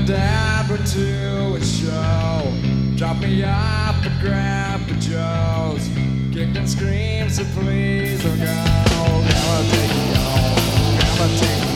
dad went to a show. Drop me off at Grandpa Joe's. Kicked and screamed, said please don't go. Grandma take me home. Grandma take me